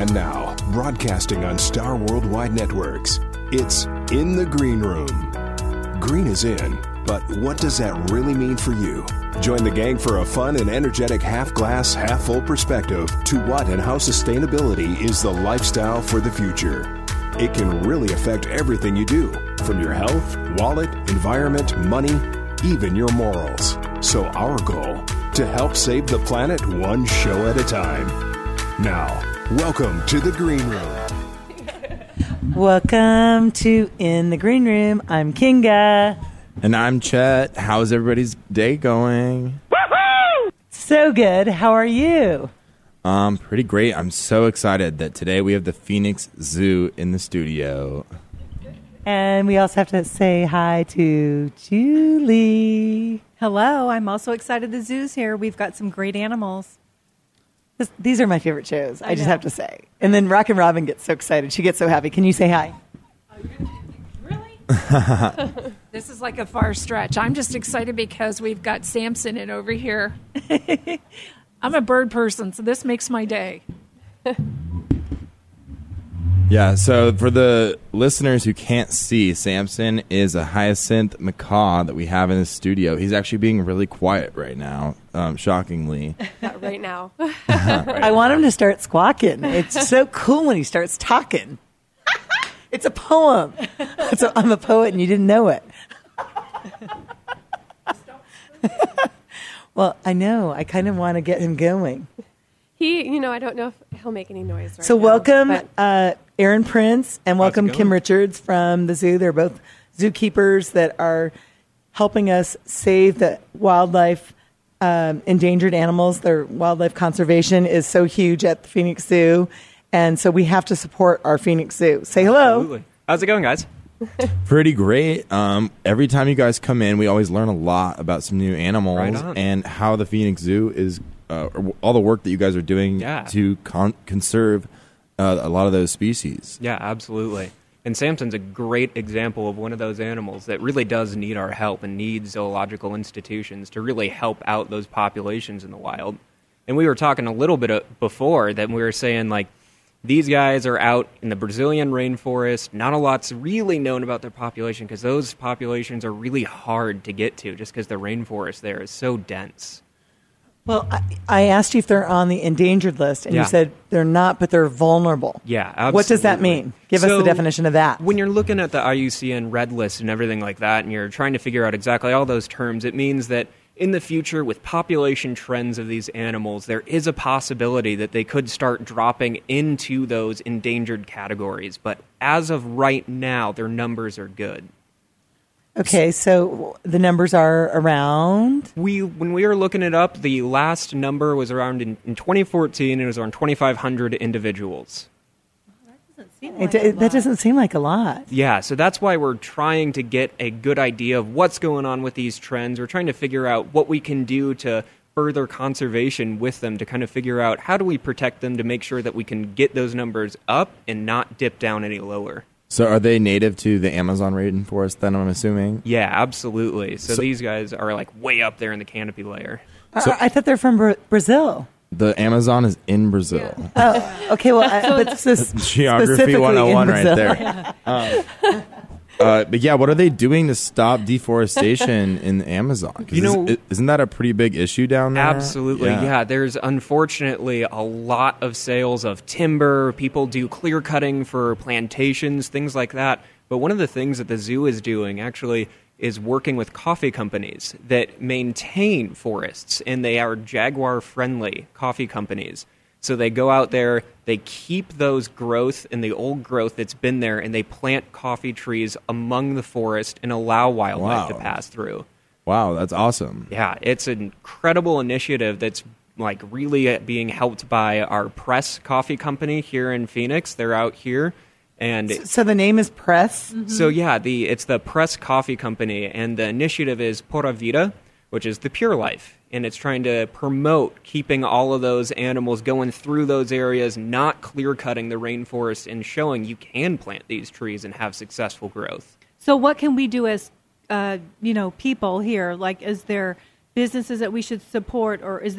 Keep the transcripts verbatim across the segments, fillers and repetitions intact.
And now, broadcasting on Star Worldwide Networks, it's In the Green Room. Green is in, but what does that really mean for you? Join the gang for a fun and energetic half-glass, half-full perspective to what and how sustainability is the lifestyle for the future. It can really affect everything you do, from your health, wallet, environment, money, even your morals. So our goal, to help save the planet one show at a time. Now, welcome to the Green Room. Welcome to In the Green Room. I'm Kinga. And I'm Chet. How's everybody's day going? Woohoo! So good. How are you? Um, pretty great. I'm so excited that today we have the Phoenix Zoo in the studio. And we also have to say hi to Julie. Hello. I'm also excited the zoo's here. We've got some great animals. This, these are my favorite shows, I, I just know. have to say. And then Rockin' Robin gets so excited. She gets so happy. Can you say hi? Really? This is like a far stretch. I'm just excited because we've got Samson in over here. I'm a bird person, so this makes my day. Yeah, so for the listeners who can't see, Samson is a hyacinth macaw that we have in the studio. He's actually being really quiet right now, um, shockingly. Not right now. I want him to start squawking. It's so cool when he starts talking. It's a poem. So I'm a poet and you didn't know it. Well, I know. I kind of want to get him going. He, you know, I don't know if he'll make any noise right So now, welcome, but- uh, Aaron Prince, and welcome going? Kim Richards from the zoo. They're both zookeepers that are helping us save the wildlife, um, endangered animals. Their wildlife conservation is so huge at the Phoenix Zoo, and so we have to support our Phoenix Zoo. Say hello. Absolutely. How's it going, guys? Pretty great. Um, every time you guys come in, we always learn a lot about some new animals Right on. and how the Phoenix Zoo is, uh, all the work that you guys are doing Yeah. to con- conserve uh, a lot of those species. Yeah, absolutely. And Samson's a great example of one of those animals that really does need our help and needs zoological institutions to really help out those populations in the wild. And we were talking a little bit uh, before that we were saying, like, these guys are out in the Brazilian rainforest. Not a lot's really known about their population because those populations are really hard to get to just because the rainforest there is so dense. Well, I, I asked you if they're on the endangered list, and Yeah. you said they're not, but they're vulnerable. Yeah, absolutely. What does that mean? Give us So, the definition of that. When you're looking at the I U C N Red List and everything like that, and you're trying to figure out exactly all those terms, it means that in the future, with population trends of these animals, there is a possibility that they could start dropping into those endangered categories. But as of right now, their numbers are good. Okay, so the numbers are around. We, when we were looking it up, the last number was around in, in twenty fourteen. It was around twenty-five hundred individuals. It, it, that doesn't seem like a lot. Yeah, so that's why we're trying to get a good idea of what's going on with these trends. We're trying to figure out what we can do to further conservation with them, to kind of figure out how do we protect them to make sure that we can get those numbers up and not dip down any lower. So are they native to the Amazon rainforest then, I'm assuming? Yeah, absolutely. So, So- these guys are like way up there in the canopy layer. So- I, I thought they're from Bra- Brazil. The Amazon is in Brazil. Oh, okay. Well, I, but this Geography specifically one oh one in right Brazil. there. Um, uh, but yeah, what are they doing to stop deforestation in the Amazon? 'Cause You know- is, isn't that a pretty big issue down there? Absolutely, yeah. There's unfortunately a lot of sales of timber. People do clear cutting for plantations, things like that. But one of the things that the zoo is doing actually is working with coffee companies that maintain forests, and they are jaguar-friendly coffee companies. So they go out there, they keep those growth and the old growth that's been there, and they plant coffee trees among the forest and allow wildlife Wow. to pass through. Wow, that's awesome. Yeah, it's an incredible initiative that's like really being helped by our Press Coffee Company here in Phoenix. They're out here, and So the name is Press. so yeah, the it's the Press Coffee Company, and the initiative is Pura Vida, which is the pure life, and it's trying to promote keeping all of those animals going through those areas, not clear cutting the rainforest, and showing you can plant these trees and have successful growth. So what can we do as, uh, you know, people here? Like, is there businesses that we should support, or is there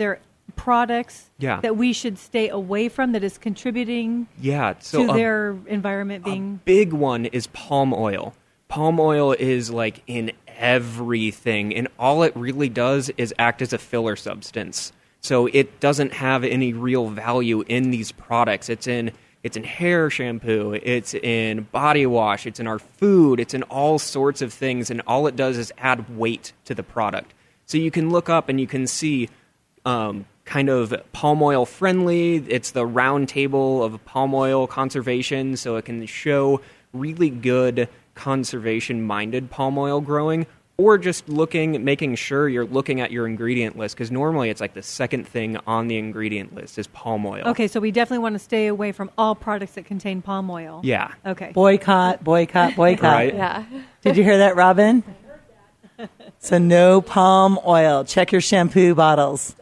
products Yeah. that we should stay away from that is contributing Yeah. So to a, their environment a being big one is palm oil. Palm oil is like in everything, and all it really does is act as a filler substance. So it doesn't have any real value in these products. It's in it's in hair shampoo, it's in body wash, it's in our food, it's in all sorts of things, and all it does is add weight to the product. So you can look up and you can see um, kind of palm oil friendly. It's the round table of palm oil conservation, so it can show really good conservation-minded palm oil growing, or just looking, making sure you're looking at your ingredient list, because normally it's like the second thing on the ingredient list is palm oil. okay. So we definitely want to stay away from all products that contain palm oil. Yeah. Okay. Boycott, boycott, boycott. Right. Yeah. Did you hear that, Robin? So no palm oil. Check your shampoo bottles.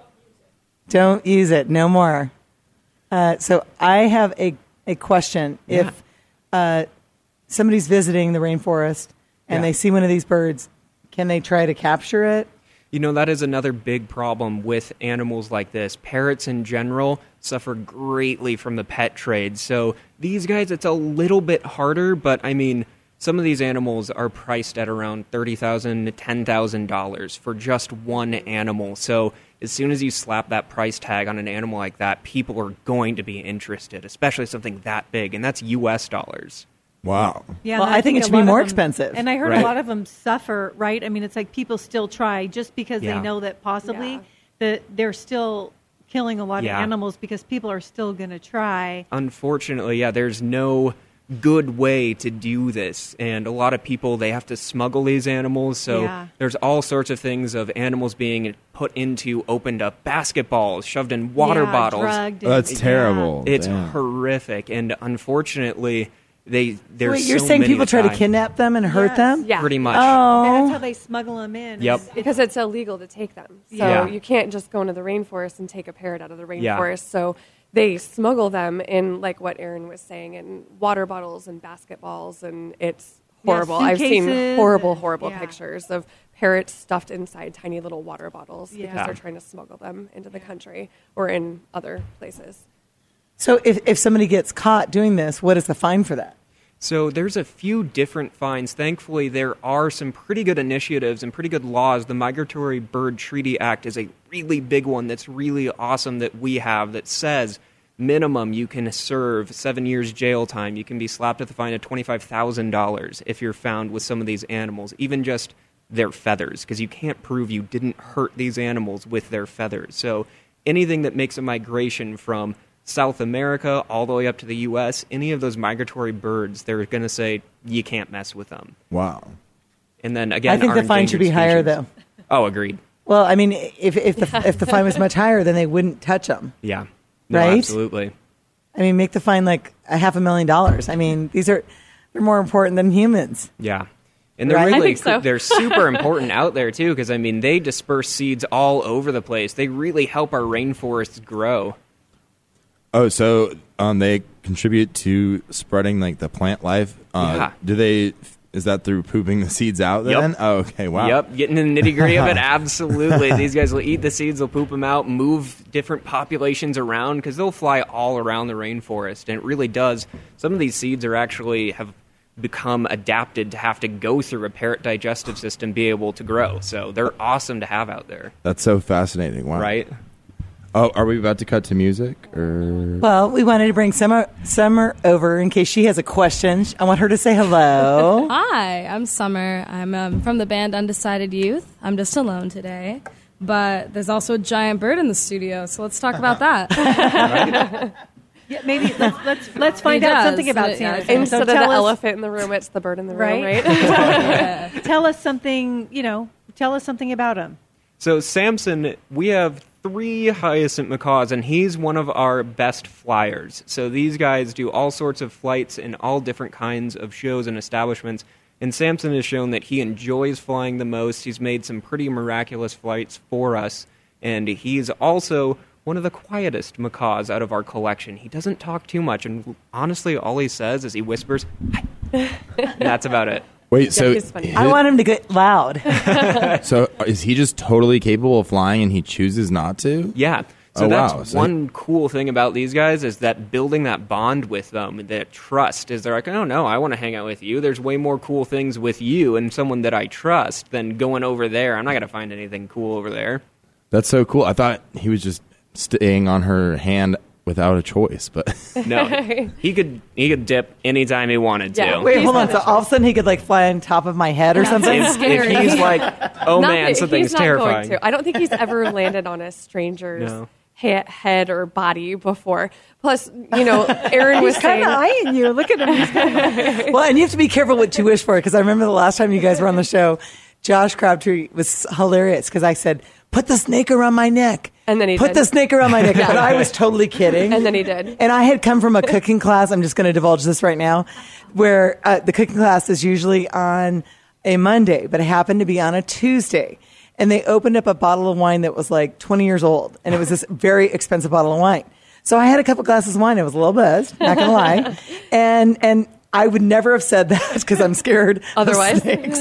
Don't use it. No more. Uh, so I have a, a question. Yeah. If uh, somebody's visiting the rainforest and Yeah. they see one of these birds, can they try to capture it? You know, that is another big problem with animals like this. Parrots in general suffer greatly from the pet trade. So these guys, it's a little bit harder, but I mean, some of these animals are priced at around thirty thousand dollars to ten thousand dollars for just one animal. So as soon as you slap that price tag on an animal like that, people are going to be interested, especially something that big, and that's U S dollars. Wow. Yeah, Well, and I think it a should be lot of more them- expensive. And I heard Right. a lot of them suffer, right? I mean, it's like people still try just because Yeah. they know that possibly Yeah. that they're still killing a lot Yeah. of animals because people are still going to try. Unfortunately, yeah, there's no good way to do this, and a lot of people, they have to smuggle these animals, so Yeah. there's all sorts of things of animals being put into opened up basketballs, shoved in water Yeah, bottles. drugged Oh, and- that's terrible. It's Damn. horrific, and unfortunately, they there's Wait, you're so saying many people try to die. kidnap them and hurt Yes. them? Yeah. Pretty much. And that's Oh. how they smuggle them in. Yep. It's- Because it's illegal to take them. So Yeah. you can't just go into the rainforest and take a parrot out of the Yeah. rainforest. So they smuggle them in, like what Aaron was saying, in water bottles and basketballs, and it's Yeah, horrible. I've seen suitcases horrible, and- horrible yeah. pictures of parrots stuffed inside tiny little water bottles Yeah. because they're trying to smuggle them into the country or in other places. So if, if somebody gets caught doing this, what is the fine for that? So there's a few different fines. Thankfully, there are some pretty good initiatives and pretty good laws. The Migratory Bird Treaty Act is a really big one that's really awesome that we have that says minimum you can serve seven years jail time. You can be slapped with a fine of twenty-five thousand dollars if you're found with some of these animals, even just their feathers, because you can't prove you didn't hurt these animals with their feathers. So anything that makes a migration from South America all the way up to the U S, any of those migratory birds, they're going to say you can't mess with them. Wow. And then again, I think our the fine should be endangered higher, species. though. Oh, agreed. Well, I mean, if if the if the fine was much higher, then they wouldn't touch them. Yeah. No, Right? absolutely. I mean, make the fine like a half a million dollars. I mean, these are they're more important than humans. Yeah. And they're Right? I really think so. they're super important out there too, because I mean they disperse seeds all over the place. They really help our rainforests grow. Oh, so um, they contribute to spreading like the plant life. Uh, Yeah. Do they? Is that through pooping the seeds out? Yep. Then? Oh, okay. Wow. Yep, getting in the nitty gritty of it, absolutely. These guys will eat the seeds, they'll poop them out, move different populations around because they'll fly all around the rainforest, and it really does. Some of these seeds are actually have become adapted to have to go through a parrot digestive system, be able to grow. So they're awesome to have out there, That's so fascinating. Wow. right? Oh, are we about to cut to music or? Well, we wanted to bring Summer Summer over in case she has a question. I want her to say hello. Hi, I'm Summer. I'm um, from the band Undecided Youth. I'm just alone today, but there's also a giant bird in the studio, so let's talk about that. Yeah, maybe let's let's, let's find He out does, something about but, yeah, Santa. So Instead of the tell us, elephant in the room, it's the bird in the room, Right? right? tell us something. You know, tell us something about him. So Samson, we have three hyacinth macaws, and he's one of our best flyers. So these guys do all sorts of flights in all different kinds of shows and establishments. And Samson has shown that he enjoys flying the most. He's made some pretty miraculous flights for us. And he's also one of the quietest macaws out of our collection. He doesn't talk too much. And honestly, all he says is he whispers, "Hi." And that's about it. Wait, so he's funny. I want him to get loud. so is he just totally capable of flying and he chooses not to? Yeah. So Oh, that's wow. So one cool thing about these guys is that building that bond with them, that trust, is they're like, oh, no, I want to hang out with you. There's way more cool things with you and someone that I trust than going over there. I'm not going to find anything cool over there. That's so cool. I thought he was just staying on her hand without a choice, but No, he could he could dip anytime he wanted to. Yeah. Wait, He's hold on. not So a all of a sudden he could like fly on top of my head or something? If, if he's like, oh Not man, that- something's he's not terrifying. Going to. I don't think he's ever landed on a stranger's No. he- head or body before. Plus, you know, Aaron was He's kind saying, of eyeing you. Look at him. He's kinda... Well, and you have to be careful what you wish for, because I remember the last time you guys were on the show, Josh Crabtree was hilarious because I said, put the snake around my neck. And then he Put did. the snake around my neck. But I was totally kidding. And then he did. And I had come from a cooking class. I'm just going to divulge this right now, where uh, the cooking class is usually on a Monday, but it happened to be on a Tuesday. And they opened up a bottle of wine that was like twenty years old. And it was this very expensive bottle of wine. So I had a couple glasses of wine. I was a little buzzed, not going to lie. And, and I would never have said that because I'm scared Otherwise. of snakes.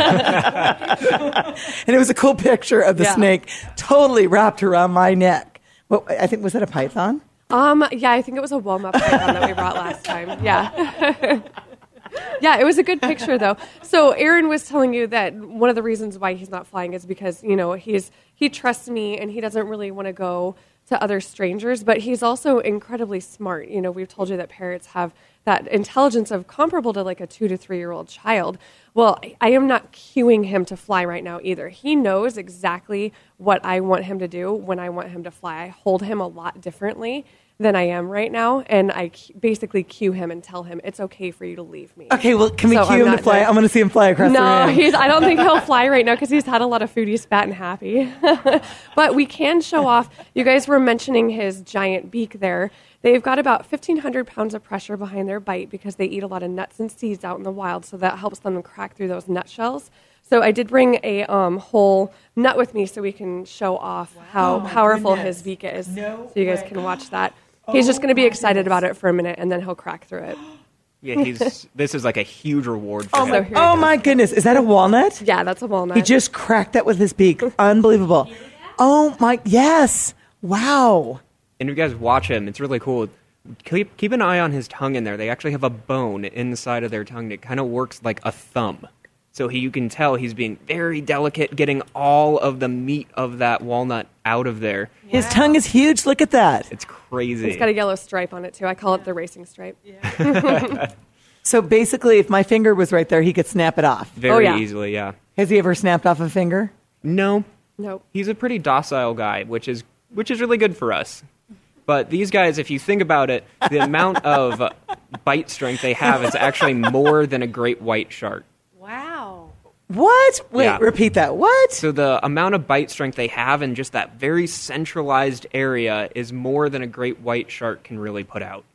And it was a cool picture of the Yeah. snake totally wrapped around my neck. What, I think, was that a python? um, yeah, I think it was a Wilma python that we brought last time. Yeah. Yeah, it was a good picture though. So Aaron was telling you that one of the reasons why he's not flying is because, you know, he's he trusts me and he doesn't really want to go to other strangers, but he's also incredibly smart. You know, we've told you that parrots have that intelligence of comparable to like a two to three year old child. Well, I, I am not cueing him to fly right now either. He knows exactly what I want him to do when I want him to fly. I hold him a lot differently than I am right now, and I cu- basically cue him and tell him it's okay for you to leave me. Okay, well, can we So cue I'm him to not fly? doing- I'm going to see him fly across the No, room. he's, I don't think he'll fly right now because he's had a lot of food. He's fat and happy. But we can show off. You guys were mentioning his giant beak there. They've got about fifteen hundred pounds of pressure behind their bite because they eat a lot of nuts and seeds out in the wild, so that helps them crack through those nutshells. So I did bring a um, whole nut with me so we can show off how powerful goodness. his beak is. No so you guys way. can watch that. He's just going to be excited about it for a minute, and then he'll crack through it. Yeah, he's this is like a huge reward for Oh, him. my, So here it oh goes. my goodness. Is that a walnut? Yeah, that's a walnut. He just cracked that with his beak. Unbelievable. Oh, my. Yes. Wow. And if you guys watch him, it's really cool. Keep, keep an eye on his tongue in there. They actually have a bone inside of their tongue that kind of works like a thumb. So he, you can tell he's being very delicate, getting all of the meat of that walnut out of there. His tongue is huge. Look at that. It's crazy. It's got a yellow stripe on it, too. I call it the racing stripe. So basically, if my finger was right there, he could snap it off. very Oh, yeah. easily, yeah. Has he ever snapped off a finger? No, Nope. he's a pretty docile guy, which is which is really good for us. But these guys, if you think about it, the amount of uh, bite strength they have is actually more than a great white shark. Wow. What? Wait, Yeah. repeat that. What? So the amount of bite strength they have in just that very centralized area is more than a great white shark can really put out.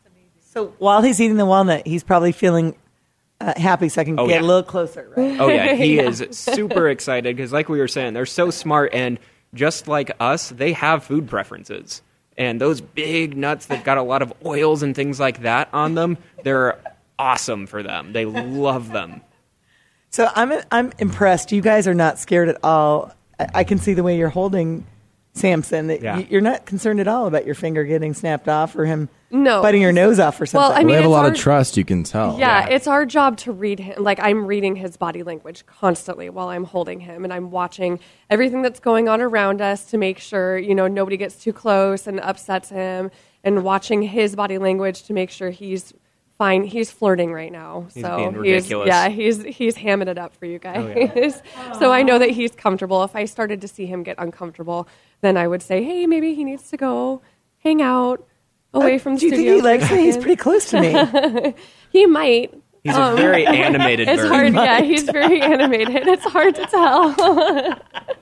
So while he's eating the walnut, he's probably feeling uh, happy so I can Oh, get yeah. a little closer, right? Oh yeah, he is super excited because, like we were saying, they're so smart, and just like us, they have food preferences. And those big nuts that got a lot of oils and things like that on them, they're awesome for them. They love them. So I'm I'm impressed. You guys are not scared at all. I, I can see the way you're holding Samson. That Yeah. y- you're not concerned at all about your finger getting snapped off or him No. biting your nose off or something. Well, I mean, they have a it's lot our- of trust, you can tell. Yeah, Yeah. it's our job to read him. Like, I'm reading his body language constantly while I'm holding him, and I'm watching everything that's going on around us to make sure, you know, nobody gets too close and upsets him, and watching his body language to make sure he's fine. He's flirting right now. He's so being he's, ridiculous. yeah, he's he's hamming it up for you guys. Oh, yeah. So I know that he's comfortable. If I started to see him get uncomfortable, then I would say, hey, maybe he needs to go hang out away from the Do you think studio. he for a likes me? He's second." pretty close to me. He might. He's a very animated It's bird. hard. Yeah, he's very animated. It's hard to tell.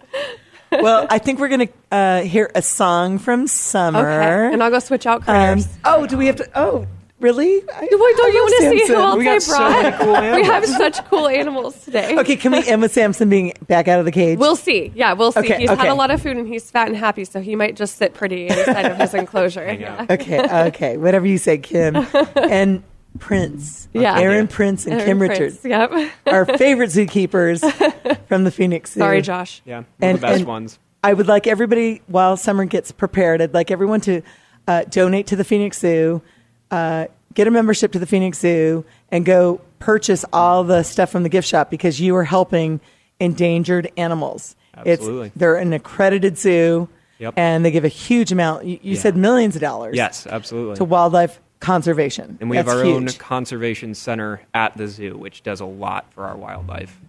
Well, I think we're going to uh, hear a song from Summer. Okay, and I'll go switch out Um, careers. oh, do we have to? Oh, really? I, Wait, don't I you love want to see who Samson. else We got I so brought? many cool we animals. have such cool animals today. Okay, can we end with Samson being back out of the cage? We'll see. Yeah, we'll see. Okay, he's okay. had a lot of food and he's fat and happy, so he might just sit pretty inside of his enclosure. Hang Yeah. out. Okay, okay. Whatever you say, Kim. And Prince. Yeah. Aaron Prince and Aaron Kim Prince, Richards. Yep. Our favorite zookeepers from the Phoenix Zoo. Sorry, Josh. Yeah, they're And- the best and- ones. I would like everybody, while summer gets prepared, I'd like everyone to uh, donate to the Phoenix Zoo, uh, get a membership to the Phoenix Zoo, and go purchase all the stuff from the gift shop because you are helping endangered animals. Absolutely. It's, they're an accredited zoo, Yep. and they give a huge amount. You, you Yeah. said millions of dollars. Yes, absolutely. To wildlife conservation. And we That's have our huge. own conservation center at the zoo, which does a lot for our wildlife.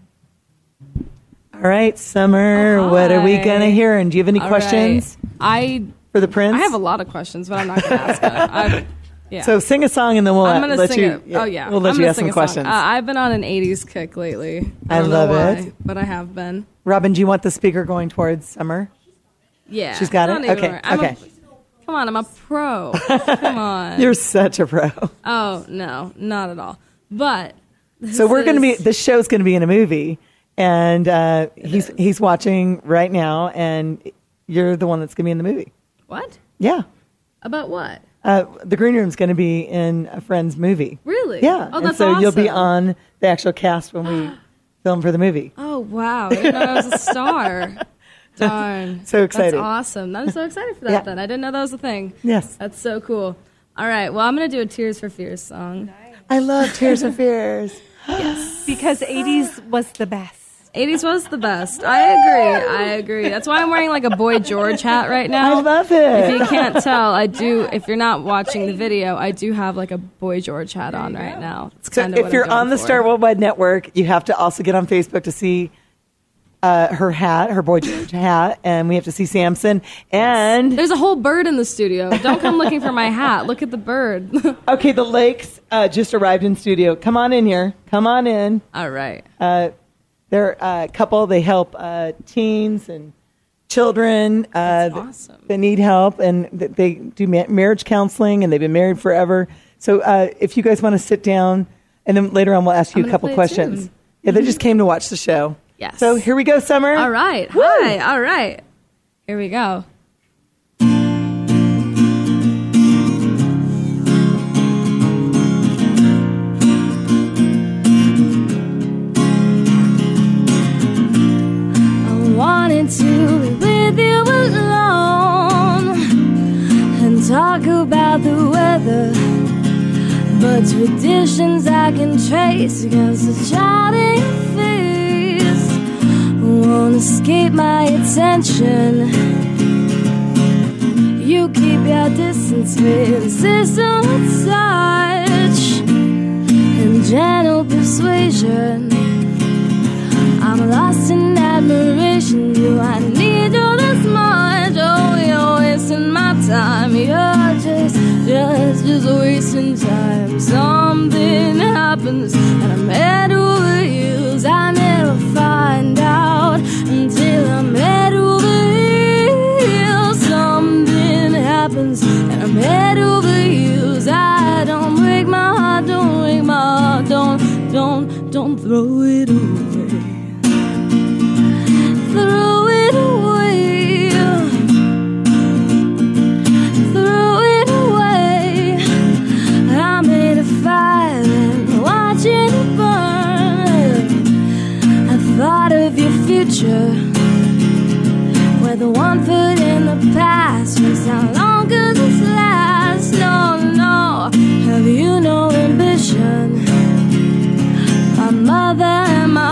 All right, Summer, Oh, what are we hi. going to hear? And do you have any All questions right. I for the prince? I have a lot of questions, but I'm not going to ask it. I, yeah. So sing a song and then we'll I'm gonna let sing you. it. Oh yeah, we'll let I'm you gonna ask sing some a song. questions. Uh, I've been on an eighties kick lately. I, I don't love know why, it. but I have been. Robin, do you want the speaker going towards Summer? Yeah, She's got it? don't even Okay, worry. I'm okay. A, come on, I'm a pro. Come on. You're such a pro. Oh no, not at all. But So we're going to be. is- This show's going to be in a movie, and uh, he's is. he's watching right now, and you're the one that's going to be in the movie. What Yeah, about what? uh, the Green Room's going to be in a friend's movie. Really? Yeah. Oh, and that's so you'll be awesome. on the actual cast when we film for the movie. Oh wow, I didn't know I was a star. Darn. So excited. That's awesome. I'm so excited for that Yeah. then. I didn't know that was a thing. Yes. That's so cool. All right, well I'm gonna do a Tears for Fears song. I love Tears and Fears. Because eighties was the best. eighties was the best. I agree. I agree. That's why I'm wearing like a Boy George hat right now. I love If it. you can't tell, I do. If you're not watching the video, I do have like a Boy George hat on right now. It's So kind of if you're on the Star Worldwide Network, you have to also get on Facebook to see uh, her hat, her Boy George hat, and we have to see Samson. And There's a whole bird in the studio. Don't come looking for my hat. Look at the bird. okay, the Lakes uh, just arrived in studio. Come on in here. Come on in. All right. Uh, they're a couple. They help uh, teens and children uh, That's awesome. that need help, and th- they do ma- marriage counseling, and they've been married forever. So uh, if you guys want to sit down, and then later on we'll ask you I'm a gonna couple play a questions. tune. Yeah, they just came to watch the show. Yes. So here we go, Summer. All right. Hi. All right. Here we go. I wanted to be with you alone and talk about the weather, but traditions I can trace against the child in your face won't escape my attention. You keep your distance with a system of touch and gentle persuasion. I'm lost in admiration. Do I need you this much? Oh, you're wasting my time. You're just, just, just wasting time. Something happens and I'm head over heels. I never find out until I'm head over heels. Something happens and I'm head over heels. I don't break my heart, don't break my heart, don't, don't, don't throw it away. Throw it away. Throw it away. I made a fire and watching it burn. I thought of your future, where the one foot in the past was how long could this last? No, no. Have you no ambition? My mother and my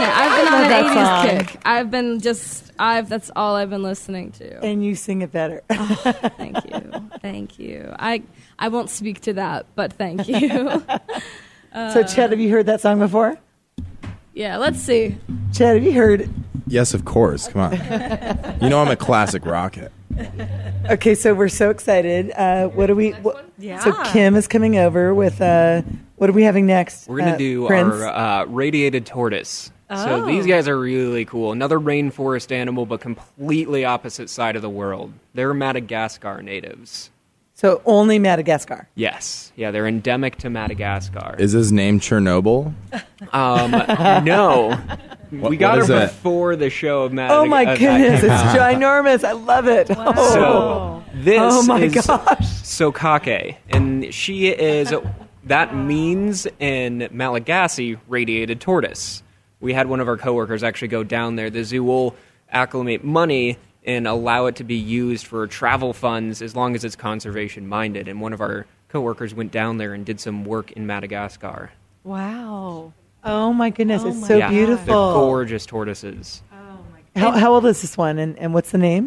it. I've been on love an that eighties song. kick. I've been just, I've, that's all I've been listening to. And you sing it better. Thank you. Thank you. I, I won't speak to that, but thank you. So, Chet, have you heard that song before? Yeah, let's see. Chet, have you heard? Yes, of course. Come on. You know I'm a classic rocket. Okay, so we're so excited. Uh, what do we? What, Yeah. So Kim is coming over with. Uh, what are we having next? We're going to Uh, do Prince? our uh, radiated tortoise. So Oh. these guys are really cool. Another rainforest animal, but completely opposite side of the world. They're Madagascar natives. So only Madagascar. Yes. Yeah, they're endemic to Madagascar. Is his name Chernobyl? Um, no. What- we got what is her it? before the show of Madagascar. Oh my goodness, it's ginormous. I love it. Oh, So this oh my is gosh. Sokake, and she is that means in Malagasy radiated tortoise. We had one of our coworkers actually go down there. The zoo will acclimate money and allow it to be used for travel funds as long as it's conservation minded. And one of our coworkers went down there and did some work in Madagascar. Wow. Oh my goodness, Oh it's my so Yeah, they're beautiful. gorgeous tortoises. How, how old is this one, and, and what's the name?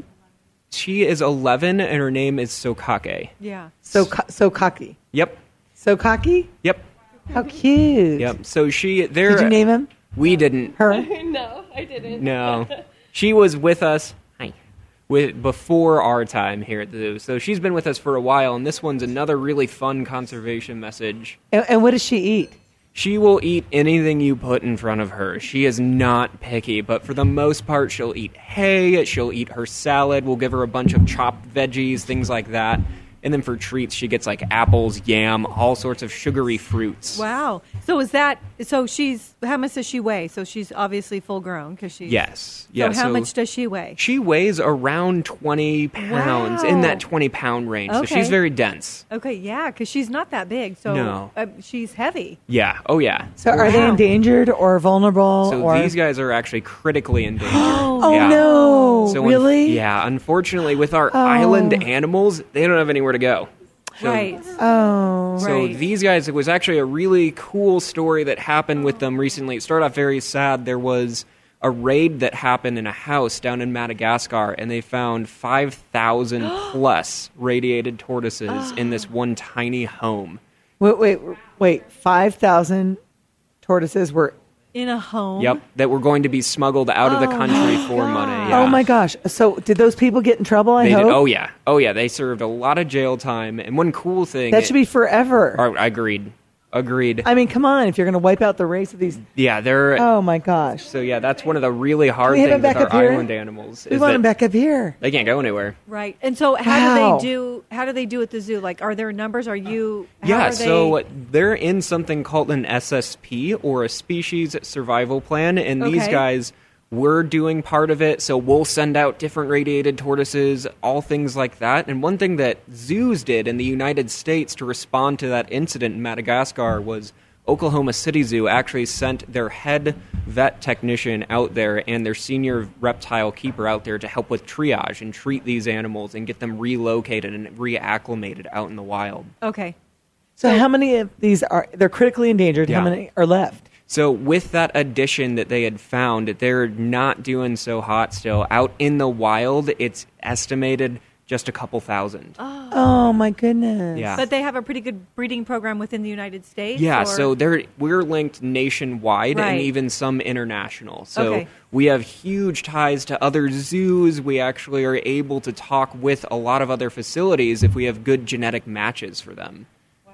She is eleven, and her name is Sokake. Yeah. So co- so cocky. Yep, So cocky. yep, How cute. yep. So she, they're. Did you name him? We didn't. Her. No, I didn't. No, she was with us. Hi. With before our time here at the zoo, so she's been with us for a while. And this one's another really fun conservation message. And, and what does she eat? She will eat anything you put in front of her. She is not picky, but for the most part, she'll eat hay. She'll eat her salad. We'll give her a bunch of chopped veggies, things like that. And then for treats, she gets like apples, yam, all sorts of sugary fruits. Wow. So is that so? She's how much does she weigh? So she's obviously full grown because she's Yes. So Yeah. how much does she weigh? She weighs around twenty pounds, Wow. in that twenty pound range. So Okay. she's very dense. Okay, yeah, because she's not that big. So No. uh, she's heavy. Yeah. Oh, yeah. So are they Wow. endangered or vulnerable? So or? these guys are actually critically endangered. Oh yeah. no! So un- really? yeah. Unfortunately, with our Oh. island animals, they don't have anywhere to go. So, Right. Oh. So Right. these guys, it was actually a really cool story that happened with them recently. It started off very sad. There was a raid that happened in a house down in Madagascar, and they found five thousand plus radiated tortoises in this one tiny home. Wait, wait, wait! Five thousand tortoises were. In a home. Yep, that were going to be smuggled out of the country for money. Yeah. Oh my gosh! So did those people get in trouble? I They hope. did, oh yeah, oh yeah. They served a lot of jail time, and one cool thing That should be forever. Oh, I agreed, agreed. I mean, come on! If you're going to wipe out the race of these, yeah, they're. oh my gosh! So yeah, that's one of the really hard we have things them with back our up here? island animals. We is want that them back up here. They can't go anywhere. Right. And so how Wow. do they do? How do they do at the zoo? Like, are there numbers? Are you? How Yeah, are they, so they're in something called an S S P, or a species survival plan, and these Okay. guys were doing part of it. So we'll send out different radiated tortoises, all things like that. And one thing that zoos did in the United States to respond to that incident in Madagascar was Oklahoma City Zoo actually sent their head vet technician out there and their senior reptile keeper out there to help with triage and treat these animals and get them relocated and reacclimated out in the wild. Okay. So how many of these are? They're critically endangered. How Yeah. many are left? So with that addition that they had found, they're not doing so hot still. Out in the wild, it's estimated just a couple thousand. Oh my goodness! Yeah. But they have a pretty good breeding program within the United States. Yeah, or- so they're we're linked nationwide Right. and even some international. So Okay. we have huge ties to other zoos. We actually are able to talk with a lot of other facilities if we have good genetic matches for them.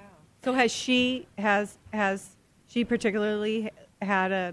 So has she has has she particularly had a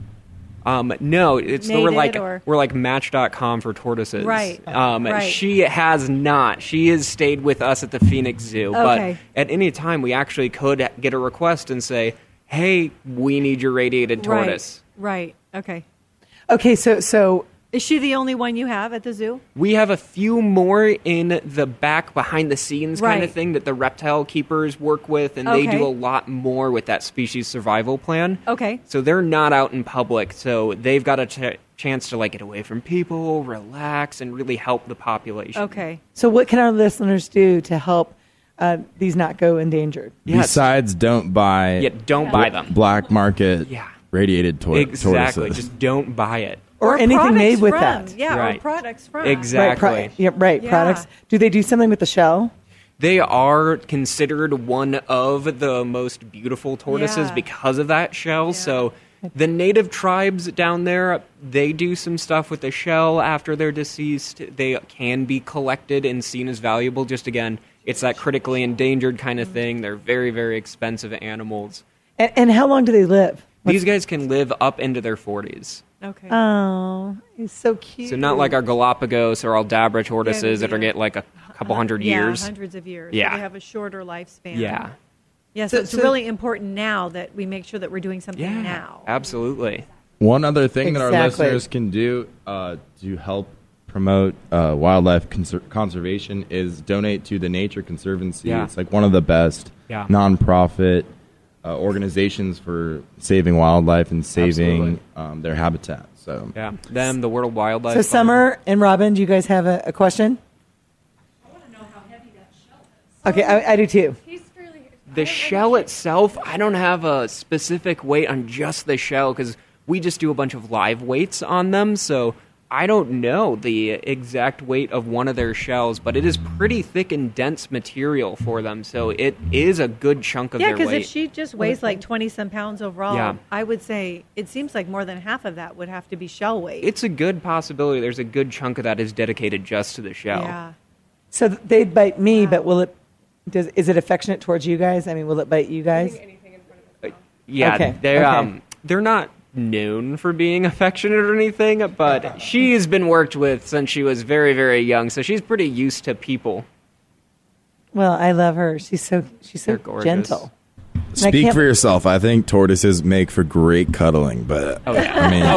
Um, no, it's Made we're it, like or- we're like Match dot com for tortoises. Right, Um, right. She has not. She has stayed with us at the Phoenix Zoo. Okay. But at any time, we actually could get a request and say, "Hey, we need your radiated tortoise." Right. Right. Okay. Okay, so so Is she the only one you have at the zoo? We have a few more in the back, behind the scenes kind Right. of thing that the reptile keepers work with, and they Okay. do a lot more with that species survival plan. Okay. So they're not out in public, so they've got a ch- chance to like get away from people, relax, and really help the population. Okay. so what can our listeners do to help uh, these not go endangered? Yes. Besides, don't buy Yeah, don't buy them. black market Yeah. radiated tor- Exactly. tortoises. Just don't buy it. Or, anything products made with from, that. Yeah, Right. or products from. Exactly. Right, pro- yeah, right. Yeah. Products. Do they do something with the shell? They are considered one of the most beautiful tortoises Yeah. because of that shell. So the native tribes down there, they do some stuff with the shell after they're deceased. They can be collected and seen as valuable. Just again, it's that critically endangered kind of thing. They're very, very expensive animals. And, and how long do they live? These guys can live up into their forties. Okay. Oh, he's so cute. So not like our Galapagos or Aldabra tortoises Yeah, that are yeah. get like a couple hundred yeah, years. hundreds of years. Yeah. They have a shorter lifespan. Yeah. Yeah, so, So- it's so- really important now that we make sure that we're doing something Yeah. now. Absolutely. One other thing that our Exactly. listeners can do uh, to help promote uh, wildlife conser- conservation is donate to the Nature Conservancy. Yeah. It's like one of the best Yeah. nonprofit uh, organizations for saving wildlife and saving Absolutely. um, their habitat. So Yeah. Them, the World Wildlife So Fund. Summer and Robin, do you guys have a, a question? I want to know how heavy that shell is. Okay, I, I do too. The shell itself, I don't have a specific weight on just the shell because we just do a bunch of live weights on them. So I don't know the exact weight of one of their shells, but it is pretty thick and dense material for them. So it is a good chunk of Yeah, their because weight. if she just weighs like twenty some pounds overall, Yeah. I would say it seems like more than half of that would have to be shell weight. It's a good possibility. There's a good chunk of that is dedicated just to the shell. Yeah. So th- they'd bite me, but will it? Does is it affectionate towards you guys? I mean, will it bite you guys? Yeah, Okay, they're okay. um they're not known for being affectionate or anything, but she's been worked with since she was very, very young, so she's pretty used to people. Well, I love her. She's so she's so They're gorgeous. gentle. I speak can't- for yourself. I think tortoises make for great cuddling, but Oh yeah. I mean, Oh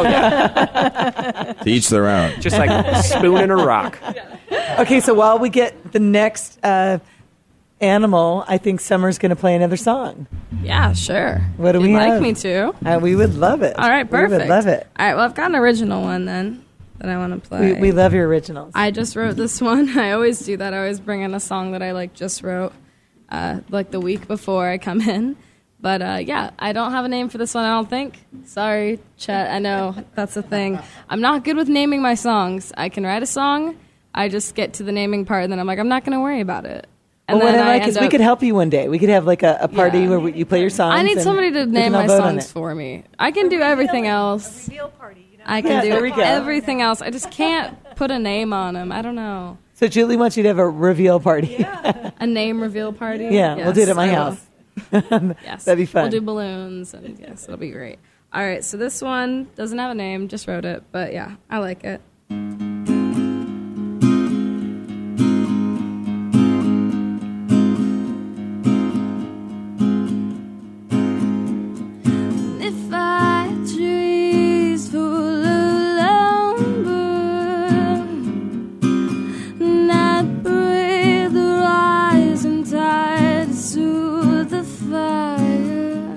yeah. to each their own. Just like spooning a rock. Okay, so while we get the next uh, animal, I think Summer's going to play another song. Yeah, sure. What do If we you'd have? like me to? Uh, we would love it. All right, perfect. We would love it. All right, well, I've got an original one then that I want to play. We, we love your originals. I just wrote this one. I always do that. I always bring in a song that I like just wrote, uh, like the week before I come in. But uh, yeah, I don't have a name for this one, I don't think. Sorry, Chet. I know that's the thing. I'm not good with naming my songs. I can write a song, I just get to the naming part, and then I'm like, I'm not going to worry about it. And well, what then I like end is we up- could help you one day. We could have like a, a party Yeah. where we, you play your songs. I need and somebody to we name can all my vote on songs it. for me. I can do everything else. Reveal party, you know? I can Yeah, there we do go. everything else. I just can't put a name on them. I don't know. So Julie wants you to have a reveal party. A name reveal party? Yeah, we'll do it at my I will. house. Yes. That'd be fun. We'll do balloons, and yes, it'll be great. All right, so this one doesn't have a name, just wrote it, but yeah, I like it. If I had trees full of lumber, and I'd breathe the rising tide to soothe the fire,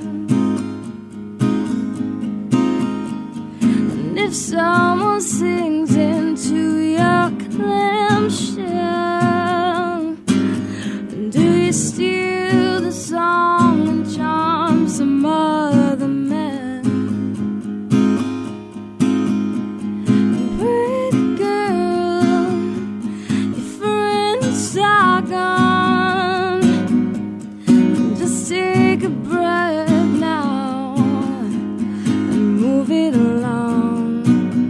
and if someone sings into your clamshell, do you steal the song and charm some other man? Pretty girl, your friends are gone. Just take a breath now and move it along,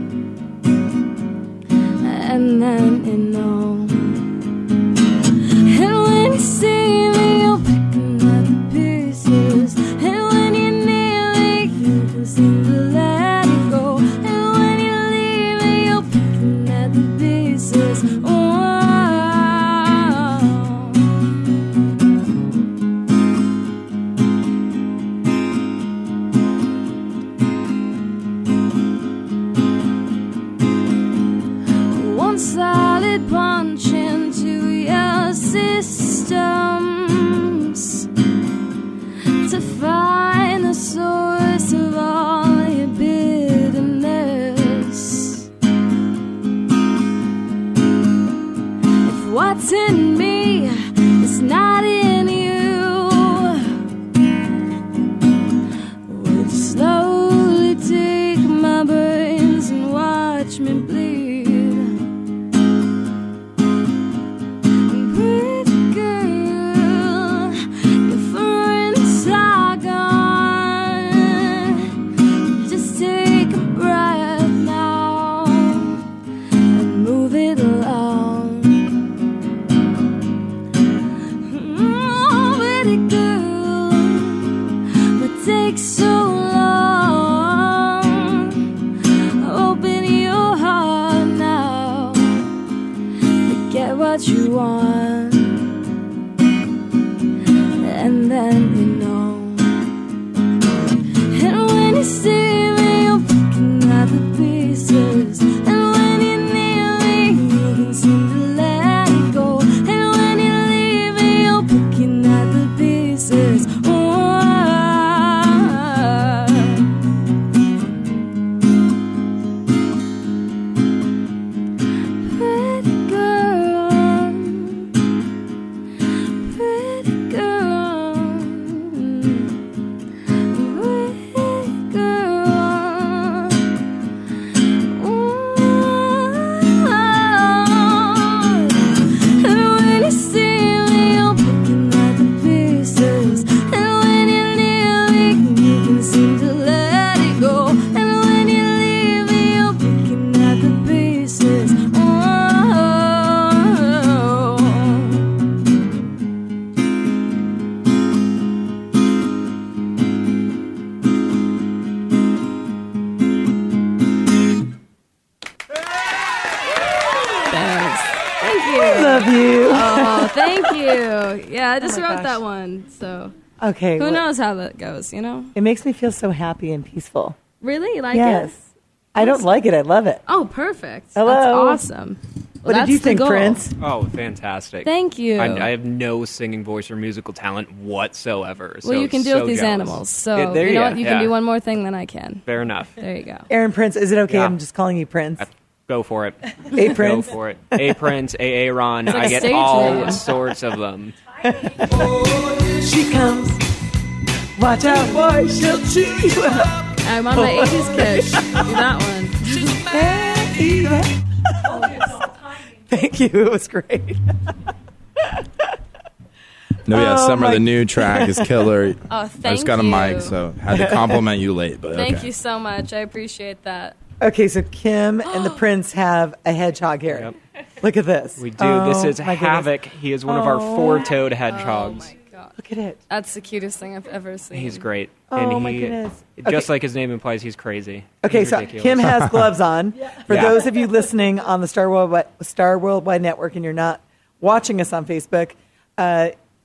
and then you know. And when you see me, you're picking at the pieces. And when you're near me, you can seem to let it go. And when you leave me, you're picking at the pieces. Oh. One solid punch into your systems to find the source of all your bitterness. If what's in me is not in you, would you slowly me bleed. Pretty girl, your friends are gone. Just take a breath now and move it along. Oh, pretty girl, what takes so long? Open your heart now, forget what you want, and then you know. And when you see me, you're picking at the pieces. And when you're near me, you can seem to let it go. And when you leave me, you're picking at the pieces. Oh, pretty girl, pretty girl, pretty girl. Ooh. And when you see me, you're picking at the pieces. And when you're near me, you can seem to let it go. And when you leave me, you're picking at the pieces. Oh. Thanks. Thank you. Love you. Oh, thank you. Yeah, I just Oh my wrote gosh. that one. So Okay. who well, knows how that goes, you know? It makes me feel so happy and peaceful. Really? You like Yes. it? I don't like it. I love it. Oh, perfect. Hello. That's awesome. What Well, did you that's the think, goal. Prince? Oh, fantastic. Thank you. I, I have no singing voice or musical talent whatsoever. well, so you can deal so with these jealous. animals. So Yeah, there you know you what? go, You yeah. can do one more thing than I can. Fair enough. There you go. Aaron Prince, is it okay? Yeah. I'm just calling you Prince. Go for it. Hey, Go Prince. for it. A Prince, A A Ron. like I a get stage all name. sorts of them. She comes. Watch out, boy. She'll chew you up. I'm on my eighties kish. Do that one. Thank you. It was great. No, yeah, Oh, Summer, my- the new track is killer. Oh, I thank just got a you. mic, so had to compliment you late. But Thank okay. you so much. I appreciate that. Okay, so Kim and the Prince have a hedgehog here. Yep. Look at this. We do. Oh, this is my goodness. Havoc. He is one of our Oh. four-toed Oh hedgehogs. my god. Look at it. That's the cutest thing I've ever seen. He's great. Oh, and he, my goodness. Just Okay. like his name implies, he's crazy. Okay, He's so ridiculous. Kim has gloves on. For Yeah. those of you listening on the Star Worldwide, Star Worldwide Network and you're not watching us on Facebook, uh,